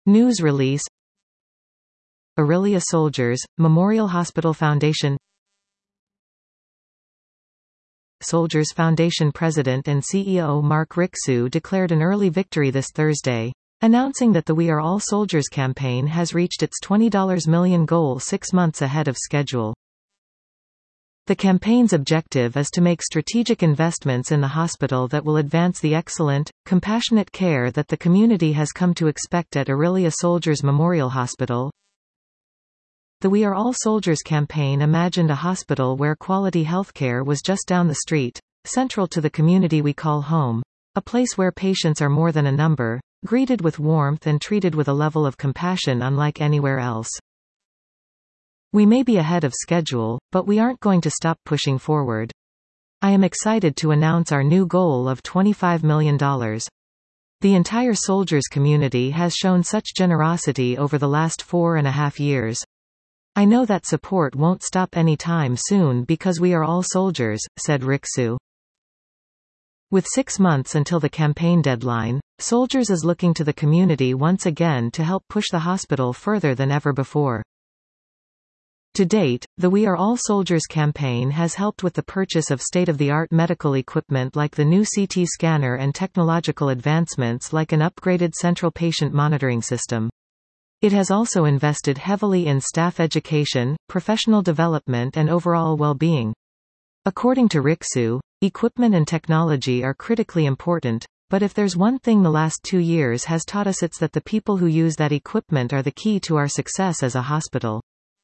News release. Aurelia Soldiers, Memorial Hospital Foundation. Soldiers Foundation President and CEO Mark Rixu declared an early victory this Thursday, announcing that the We Are All Soldiers campaign has reached its $20 million goal 6 months ahead of schedule. The campaign's objective is to make strategic investments in the hospital that will advance the excellent, compassionate care that the community has come to expect at Aurelia Soldiers Memorial Hospital. The We Are All Soldiers campaign imagined a hospital where quality healthcare was just down the street, central to the community we call home, a place where patients are more than a number, greeted with warmth and treated with a level of compassion unlike anywhere else. We may be ahead of schedule, but we aren't going to stop pushing forward. I am excited to announce our new goal of $25 million. The entire Soldiers community has shown such generosity over the last 4.5 years. I know that support won't stop any time soon because we are all soldiers, said Rixu. With 6 months until the campaign deadline, Soldiers is looking to the community once again to help push the hospital further than ever before. To date, the We Are All Soldiers campaign has helped with the purchase of state-of-the-art medical equipment like the new CT scanner and technological advancements like an upgraded central patient monitoring system. It has also invested heavily in staff education, professional development and overall well-being. According to Rixu, equipment and technology are critically important, but if there's one thing the last 2 years has taught us, it's that the people who use that equipment are the key to our success as a hospital.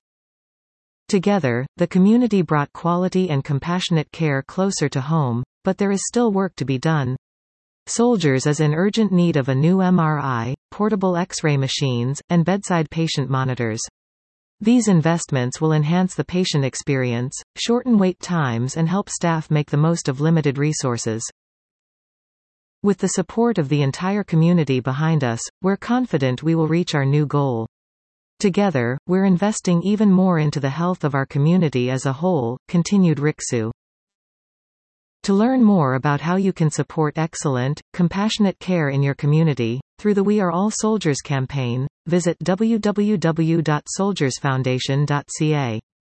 Together, the community brought quality and compassionate care closer to home, but there is still work to be done. Soldiers is in urgent need of a new MRI, portable X-ray machines, and bedside patient monitors. These investments will enhance the patient experience, shorten wait times and help staff make the most of limited resources. With the support of the entire community behind us, we're confident we will reach our new goal. Together, we're investing even more into the health of our community as a whole, continued Rixu. To learn more about how you can support excellent, compassionate care in your community, through the We Are All Soldiers campaign, visit www.soldiersfoundation.ca.